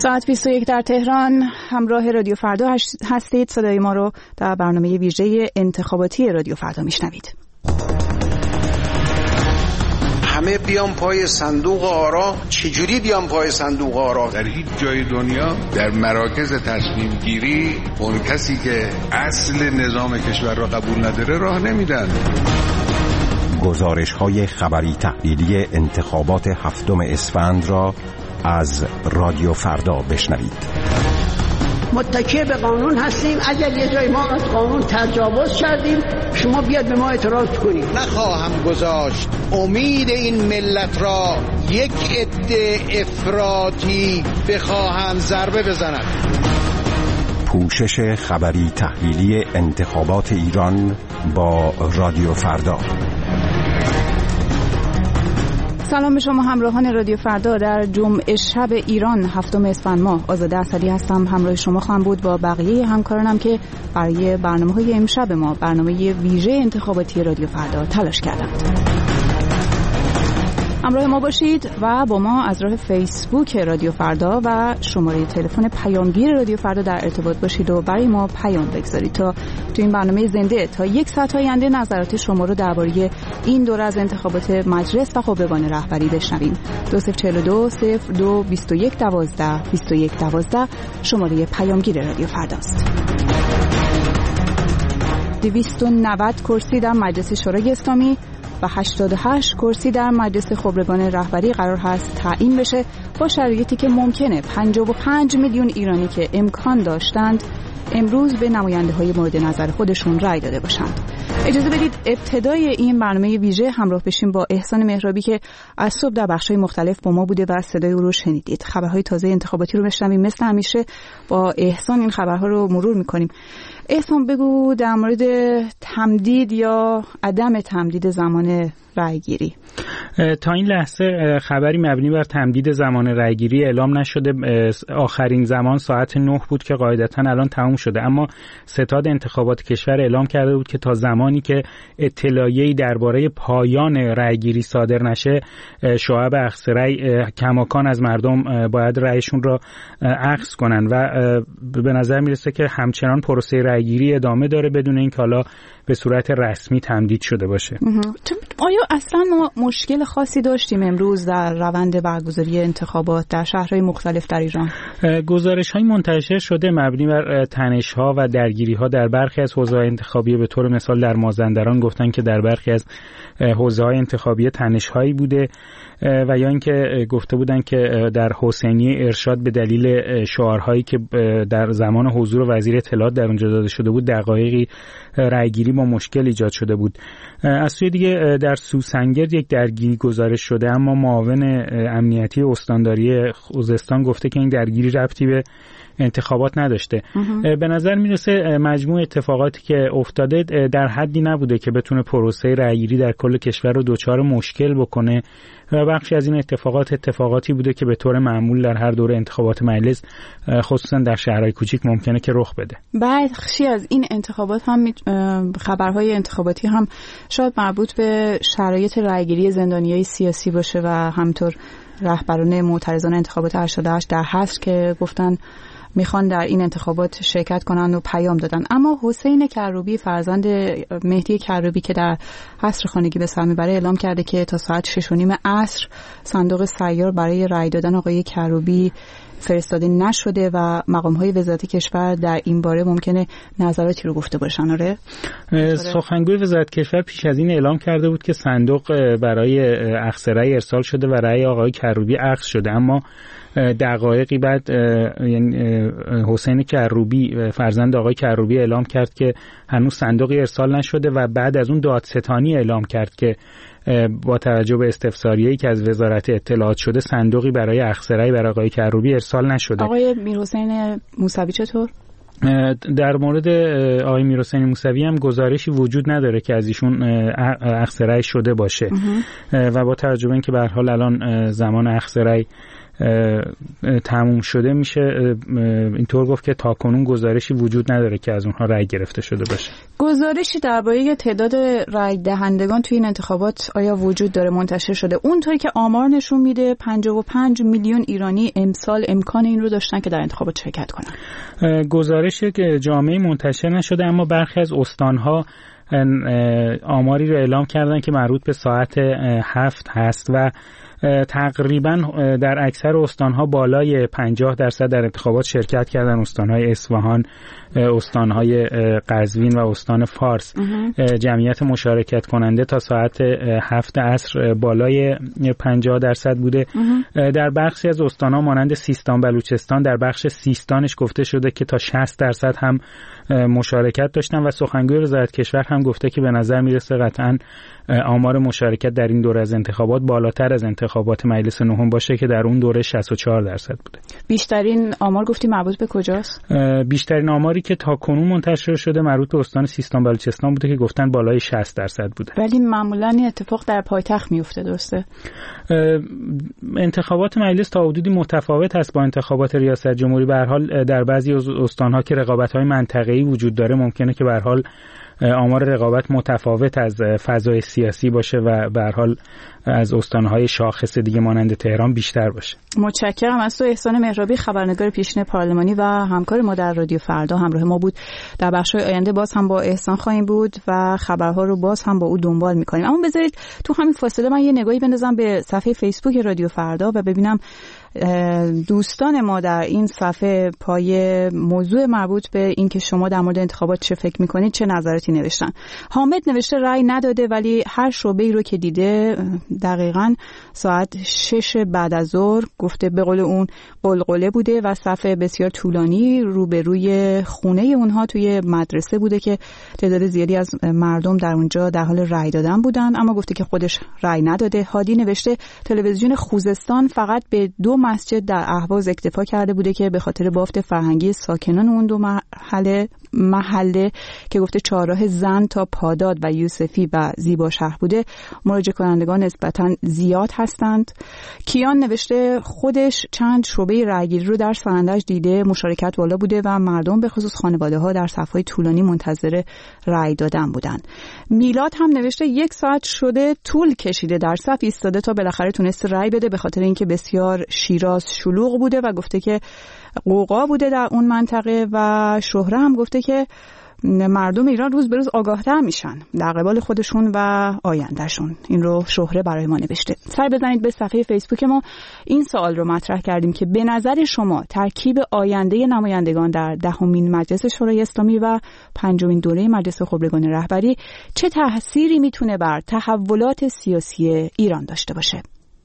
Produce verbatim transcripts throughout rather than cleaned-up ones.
ساعت بیست و یک در تهران، همراه رادیو فردا هستید. صدای ما رو در برنامه ویژه انتخاباتی رادیو فردا میشنوید. همه بیان پای صندوق آرا. چجوری بیان پای صندوق آرا؟ در هیچ جای دنیا در مراکز تصمیم گیری اون کسی که اصل نظام کشور را قبول نداره راه نمیدن. گزارش های خبری تحلیلی انتخابات هفتم اسفند را از رادیو فردا بشنوید. متکی به قانون هستیم. اگر یه جای ما از قانون تجاوز کردیم، شما بیاد به ما اعتراض کنید. نخواهم گذاشت امید این ملت را یک عده افراطی بخواهم ضربه بزنند. پوشش خبری تحلیلی انتخابات ایران با رادیو فردا. سلام به شما همراهان رادیو فردا. در جمعه شب ایران هفتم اسفند ماه، آزاده اصلی هستم. همراه شما خواهم بود با بقیه همکارانم که برای برنامه‌های امشب ما، برنامه ویژه انتخاباتی رادیو فردا تلاش کردند. همراه ما باشید و با ما از راه فیسبوک رادیو فردا و شماره تلفن پیامگیر رادیو فردا در ارتباط باشید و برای ما پیام بگذارید تا تو این برنامه زنده تا یک ساعت آینده نظرات شما رو درباره این دوره از انتخابات مجلس و خبرگان رهبری بشنویم. دو صفر چهل و دو صفر دو بیست و یک دوازده بیست و یک دوازده شماره پیامگیر رادیو فرداست. دویست و نود کرسی در مجلس شورای اسلامی و هشتاد و هشت کرسی در مجلس خبرگان رهبری قرار هست تعیین بشه، با شرایطی که ممکنه پنجاه و پنج میلیون ایرانی که امکان داشتند امروز به نماینده‌های مورد نظر خودشون رأی داده باشند. اجازه بدید ابتدای این برنامه ویژه همراه بشیم با احسان مهرابی که از صبح در بخش‌های مختلف با ما بوده و صدای او رو شنیدید. خبرهای تازه انتخاباتی رو بشنویم. مثل همیشه با احسان این خبرها رو مرور می‌کنیم. احسان بگو در مورد تمدید یا عدم تمدید زمان رأیگیری. تا این لحظه خبری مبنی بر تمدید زمان رأیگیری اعلام نشده. آخرین زمان ساعت نه بود که قاعدتاً الان تموم شده، اما ستاد انتخابات کشور اعلام کرده بود که تا زمانی که اطلاعیه‌ای درباره پایان رأیگیری صادر نشه، شعب اخذ رأی کماکان از مردم باید رأیشون را اخذ کنن و به نظر میرسه که همچنان پروسه رأیگیری ادامه داره بدون اینکه حالا به صورت رسمی تمدید شده باشه. آیا اصلا ما مشکل خاصی داشتیم امروز در روند برگزاری انتخابات در شهرهای مختلف در ایران؟ گزارش‌های منتشر شده مبنی بر تنش‌ها و درگیری‌ها در برخی از حوزه‌های انتخابی. به طور مثال در مازندران گفتن که در برخی از حوزه‌های انتخابی تنش‌هایی بوده و یا اینکه گفته بودن که در حسینی ارشاد به دلیل شعارهایی که در زمان حضور وزیر اطلاعات در اونجا داده شده بود دقایقی رأیگیری با مشکل ایجاد شده بود. از سوی دیگه در سوسنگرد یک درگیری گزارش شده، اما معاون امنیتی استانداری خوزستان گفته که این درگیری ربطی به انتخابات نداشته. به نظر میرسه مجموع اتفاقاتی که افتاده در حدی نبوده که بتونه پروسه رأیگیری در کل کشور رو دچار مشکل بکنه و بخشی از این اتفاقات اتفاقاتی بوده که به طور معمول در هر دوره انتخابات مجلس خصوصا در شهرهای کوچیک ممکنه که رخ بده. بخشی از این انتخابات هم خبرهای انتخاباتی هم شاید مربوط به شرایط رأیگیری زندانیای سیاسی باشه و همطور رهبران معترضان انتخابات هشتاد و هشت در حصر که گفتن میخوان در این انتخابات شرکت کنند و پیام دادن. اما حسین کروبی فرزند مهدی کروبی که در حصر خانگی به سر میبره اعلام کرده که تا ساعت شش و نیم عصر صندوق سیار برای رأی دادن آقای کروبی فرستاده نشده و مقام‌های وزارت کشور در این باره ممکنه نظراتی رو گفته باشن. آره، سخنگوی وزارت کشور پیش از این اعلام کرده بود که صندوق برای اخذ رأی ارسال شده و رأی آقای کروبی اخذ شده، اما دقایقی بعد یعنی حسین کروبی فرزند آقای کروبی اعلام کرد که هنوز صندوقی ارسال نشده و بعد از اون دادستانی اعلام کرد که با توجه به استفساریه‌ای که از وزارت اطلاعات شده صندوقی برای اخذ رأی برای آقای کروبی ارسال نشده. آقای میرحسین موسوی چطور؟ در مورد آقای میرحسین موسوی هم گزارشی وجود نداره که از ایشون اخذ رأی شده باشه و با توجه به اینکه به هر حال الان زمان اخذ رأی تموم شده میشه اینطور گفت که تاکنون گزارشی وجود نداره که از اونها رأی گرفته شده باشه. گزارشی درباره تعداد رأی دهندگان توی این انتخابات آیا وجود داره منتشر شده؟ اونطوری که آمار نشون میده پنجاه و پنج میلیون ایرانی امسال امکان این رو داشتن که در انتخابات شرکت کنن. گزارشی که جامعه منتشر نشده، اما برخی از استانها آماری رو اعلام کردن که مربوط به ساعت هفت هست و تقریبا در اکثر استانها بالای پنجاه درصد در انتخابات شرکت کردن. استانهای اصفهان، استانهای قزوین و استان فارس جمعیت مشارکت کننده تا ساعت هفت عصر بالای پنجاه درصد بوده. در بخشی از استانها مانند سیستان بلوچستان در بخش سیستانش گفته شده که تا شصت درصد هم مشارکت داشتن و سخنگوی وزارت کشور هم گفته که به نظر میرسه قطعاً آمار مشارکت در این دوره از انتخابات بالاتر از انتخابات مجلس نهم باشه که در اون دوره شصت و چهار درصد بوده. بیشترین آمار گفتی مربوط به کجاست؟ بیشترین آماری که تا کنون منتشر شده مربوط به استان سیستان بلوچستان بوده که گفتن بالای شصت درصد بوده. ولی معمولاً این اتفاق در پایتخت میفته، درسته؟ انتخابات مجلس تا حدودی متفاوت است با انتخابات ریاست جمهوری. به هر حال در بعضی از استان‌ها که رقابت‌های منطقه‌ای وجود داره ممکنه که به هر حال آمار رقابت متفاوت از فضای سیاسی باشه و به هر حال از استان‌های شاخص دیگه مانند تهران بیشتر باشه. متشکرم از تو. احسان مهرابی، خبرنگار پیشین پارلمانی و همکار ما در رادیو فردا همراه ما بود. در بخش‌های آینده باز هم با احسان خواهیم بود و خبرها رو باز هم با او دنبال می‌کنیم. اما بذارید تو همین فاصله من یه نگاهی بندازم به صفحه فیسبوک رادیو فردا و ببینم دوستان ما در این صفحه پای موضوع مربوط به این که شما در مورد انتخابات چه فکر میکنید چه نظراتی نوشتن. حامد نوشته رأی نداده ولی هر شعبه‌ای رو که دیده دقیقاً ساعت شش بعد از ظهر گفته به قول اون قلقله بوده و صفحه بسیار طولانی روبروی خونه اونها توی مدرسه بوده که تعداد زیادی از مردم در اونجا در حال رأی دادن بودن، اما گفته که خودش رأی نداده. هادی نوشته تلویزیون خوزستان فقط به دو مسجد در اهواز اکتفا کرده بوده که به خاطر بافت فرهنگی ساکنان اون دو محله محله که گفته چهارراه زن تا پاداد و یوسفی و زیبا شهر بوده مراجعه کنندگان نسبتاً زیاد هستند. کیان نوشته خودش چند شعبه رأیگیری رو در سرندج دیده، مشارکت بالا بوده و مردم به خصوص خانواده ها در صف‌های طولانی منتظر رأی دادن بودن. میلاد هم نوشته یک ساعت شده طول کشیده در صف ایستاده تا بالاخره تونست رأی بده به خاطر اینکه بسیار شیراز شلوغ بوده و گفته که قوقا بوده در اون منطقه و شهره هم گفته که مردم ایران روز به روز آگاهتر میشن در قبال خودشون و آیندهشون. این رو شهره برای ما نوشته. سر بزنید به صفحه فیسبوک ما. این سوال رو مطرح کردیم که به نظر شما ترکیب آینده نمایندگان در دهمین مجلس شورای اسلامی و پنجمین دوره مجلس خبرگان رهبری چه تأثیری میتونه بر تحولات سیاسی ایران داشته باشه؟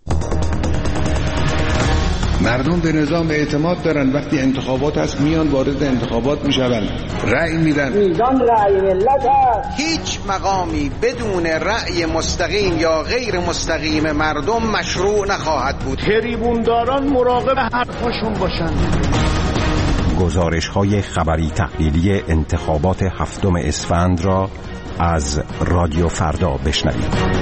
مردم به نظام اعتماد دارن، وقتی انتخابات هست میان وارد انتخابات میشون، رأی میدن. میدان رأی ملت هست. هیچ مقامی بدون رأی مستقیم یا غیر مستقیم مردم مشروع نخواهد بود. تریبونداران مراقب حرفاشون باشن. گزارش‌های خبری تحلیلی انتخابات هفتم اسفند را از رادیو فردا بشنوید.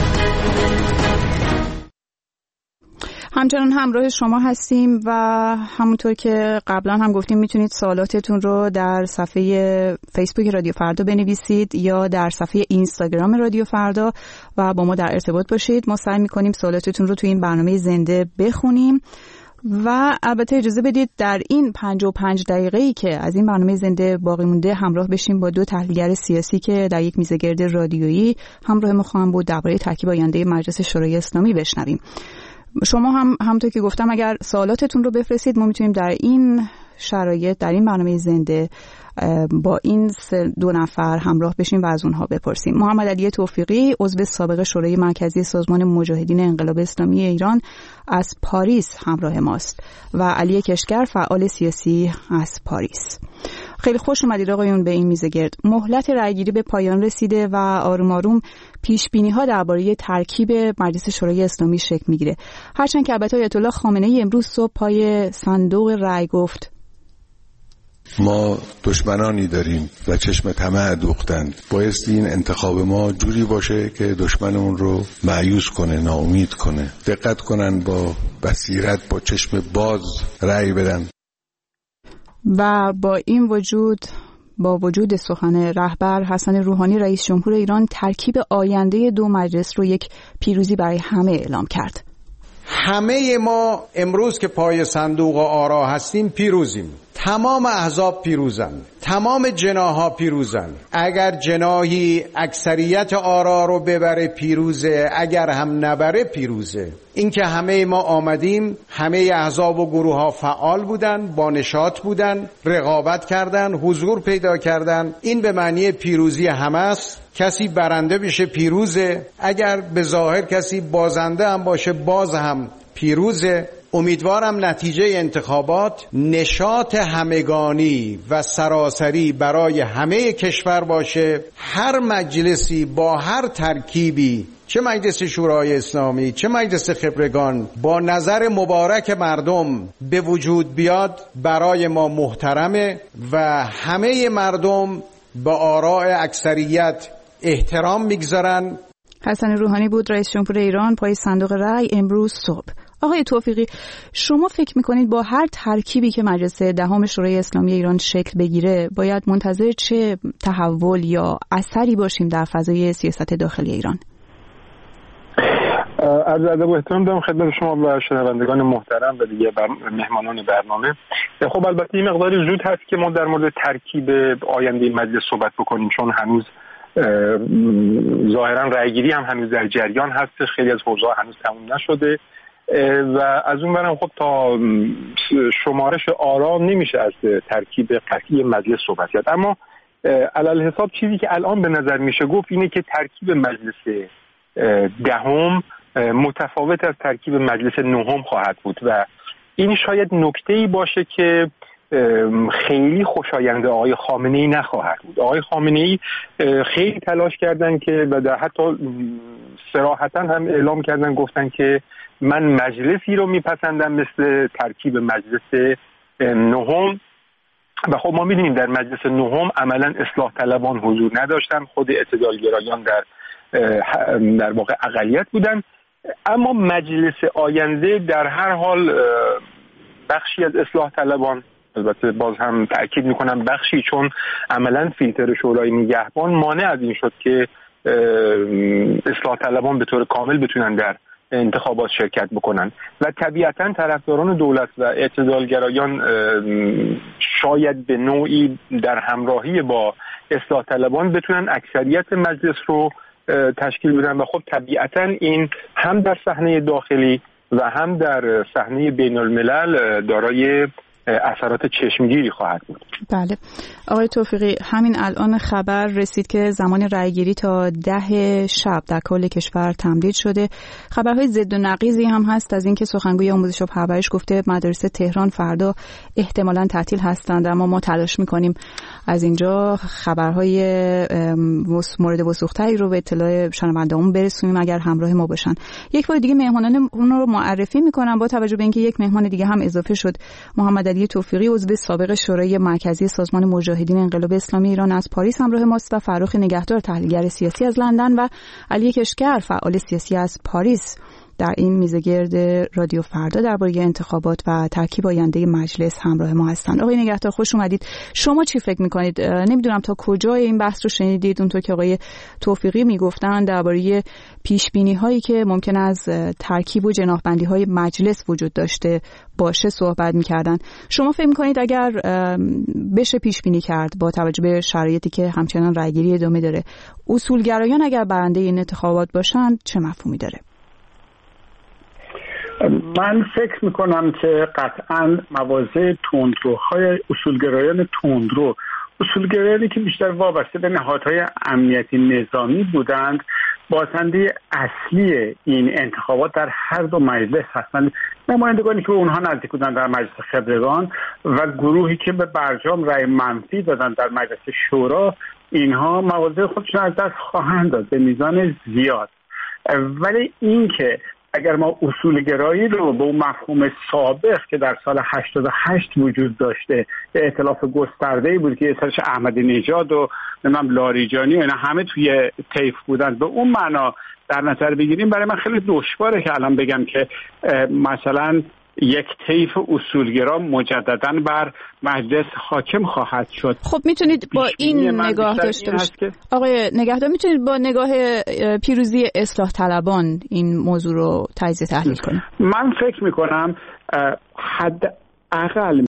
همچنان همراه شما هستیم و همونطور که قبلا هم گفتیم میتونید سوالاتتون رو در صفحه فیسبوک رادیو فردا بنویسید یا در صفحه اینستاگرام رادیو فردا و با ما در ارتباط باشید. ما سعی میکنیم سوالاتتون رو تو این برنامه زنده بخونیم و البته اجازه بدید در این پنجاه و پنج دقیقه‌ای که از این برنامه زنده باقی مونده همراه بشیم با دو تحلیلگر سیاسی که در یک میزگرد رادیویی همراه ما خواهند بود درباره ترکیب آینده مجلس شورای اسلامی بشنویم. شما هم همونطور که گفتم اگر سوالاتتون رو بفرستید ما میتونیم در این شرایط در این برنامه زنده با این دو نفر همراه بشیم و از اونها بپرسیم. محمد علی توفیقی عضو سابق شورای مرکزی سازمان مجاهدین انقلاب اسلامی ایران از پاریس همراه ماست و علی کشگر فعال سیاسی از پاریس. خیلی خوش اومدید آقایون به این میزه گرد. مهلت رأیگیری به پایان رسیده و آروم آروم پیش بینی ها درباره ترکیب مجلس شورای اسلامی شکل میگیره. هرچند که البته آیت الله خامنه ای امروز صبح پای صندوق رأی گفت ما دشمنانی داریم و چشم طمع دوختند. بایستی این انتخاب ما جوری باشه که دشمنمون رو مایوس کنه، ناامید کنه. دقت کنن، با بصیرت، با چشم باز رأی بدن. و با این وجود با وجود سخن رهبر حسن روحانی رئیس جمهور ایران ترکیب آینده دو مجلس رو یک پیروزی برای همه اعلام کرد. همه ما امروز که پای صندوق آرا هستیم پیروزیم. تمام احزاب پیروزن، تمام جناح‌ها پیروزن. اگر جناحی اکثریت آرا رو ببره پیروزه، اگر هم نبره پیروزه. این که همه ما آمدیم، همه احزاب و گروه‌ها فعال بودن، با نشاط بودن، رقابت کردن، حضور پیدا کردن، این به معنی پیروزی همه است. کسی برنده بشه پیروزه، اگر به ظاهر کسی بازنده هم باشه باز هم پیروزه. امیدوارم نتیجه انتخابات نشاط همگانی و سراسری برای همه کشور باشه. هر مجلسی با هر ترکیبی، چه مجلس شورای اسلامی چه مجلس خبرگان، با نظر مبارک مردم به وجود بیاد برای ما محترمه و همه مردم به آراء اکثریت احترام میگذارن. حسن روحانی بود رئیس جمهور ایران پای صندوق رأی امروز صبح. آقای توفیقی، شما فکر میکنید با هر ترکیبی که مجلس دهم شورای اسلامی ایران شکل بگیره باید منتظر چه تحول یا اثری باشیم در فضای سیاست داخلی ایران؟ عرض ادب و احترام دارم خدمت شما و شنوندگان محترم و دیگه مهمانان برنامه. خب البته این مقداری زود هست که ما در مورد ترکیب آینده مجلس صحبت بکنیم، چون هنوز ظاهرا رأیگیری هم هنوز در جریان هست، خیلی از حوزه‌ها هنوز تموم نشده و از اون برم خب تا شمارش آرا نمیشه از ترکیب قطعی مجلس صحبت کرد. اما علل حساب چیزی که الان به نظر میشه گفت اینه که ترکیب مجلس دهم متفاوت از ترکیب مجلس نهم خواهد بود و این شاید نکته‌ای باشه که خیلی خوشایند آقای خامنه‌ای نخواهد بود. آقای خامنه‌ای خیلی تلاش کردن که و در حتی صراحتاً هم اعلام کردن، گفتن که من مجلسی رو میپسندم مثل ترکیب مجلس نهم و خب ما می‌بینیم در مجلس نهم عملاً اصلاح طلبان حضور نداشتن، خود اعتدالگرایان در در واقع اقلیت بودن. اما مجلس آینده در هر حال بخشی از اصلاح طلبان، البته باز هم تأکید میکنم بخشی، چون عملا فیلتر شورای نگهبان مانع از این شد که اصلاح طلبان به طور کامل بتونن در انتخابات شرکت بکنن و طبیعتا طرفداران دولت و اعتدالگرایان شاید به نوعی در همراهی با اصلاح طلبان بتونن اکثریت مجلس رو تشکیل بدن و خب طبیعتا این هم در صحنه داخلی و هم در صحنه بین الملل دارای اثرات چشمگیری خواهد بود. بله آقای توفیقی، همین الان خبر رسید که زمان رأیگیری تا ده شب در کل کشور تمدید شده. خبرهای ضد و نقیضی هم هست از اینکه سخنگوی آموزش و پرورش گفته مدارس تهران فردا احتمالاً تعطیل هستند، اما ما تلاش می‌کنیم از اینجا خبرهای مورد وثوق‌تری رو به اطلاع شنونده‌مون برسونیم اگر همراه ما باشن. یک بار دیگه مهمانان اون رو معرفی می‌کنم با توجه به اینکه یک مهمان دیگه هم اضافه شد. محمد علی توفیقی عضو سابق شورای مرکزی سازمان مجاهدین انقلاب اسلامی ایران از پاریس همراه ماست و فرخ نگهدار تحلیلگر سیاسی از لندن و علی کشگر فعال سیاسی از پاریس در این میزگرد رادیو فردا درباره انتخابات و ترکیب آینده مجلس همراه ما هستند. آقای نگهدار خوش اومدید. شما چی فکر میکنید؟ نمیدونم تا کجای این بحث رو شنیدید، اونطور که آقای توفیقی میگفتن درباره پیش بینی هایی که ممکن از ترکیب و جناحبندی های مجلس وجود داشته باشه صحبت میکردن. شما فکر میکنید اگر بشه پیش بینی کرد با توجه به شرایطی که همچنان رأیگیری ادامه داره، اصولگرایان اگر برنده این انتخابات باشن چه مفهومی داره؟ من فکر میکنم که قطعاً مواضع تندروهای اصولگرایان تندرو، اصولگرایانی که بیشتر وابسته به نهادهای امنیتی نظامی بودند، بازنده اصلی این انتخابات در هر دو مجلس هستند. نمایندگانی که به اونها نزدیک بودند در مجلس خبرگان و گروهی که به برجام رأی منفی دادند در مجلس شورا، اینها مواضع خودشون از دست خواهند داد به میزان زیاد. ولی این که اگر ما اصولگرایی رو به اون مفهوم سابق که در سال هشتاد و هشت وجود داشته، ائتلاف گسترده‌ای بود که سرش احمدی نژاد و نمیدونم لاریجانی و اینا همه توی طیف بودن، به اون معنا در نظر بگیریم، برای من خیلی دشواره که الان بگم که مثلا یک طیف اصولگرا مجدداً بر مجلس حاکم خواهد شد. خب میتونید با این نگاه داشته باشید که... آقای نگهدار، میتونید با نگاه پیروزی اصلاح طلبان این موضوع رو تجزیه تحلیل کنید؟ من فکر میکنم حد اقل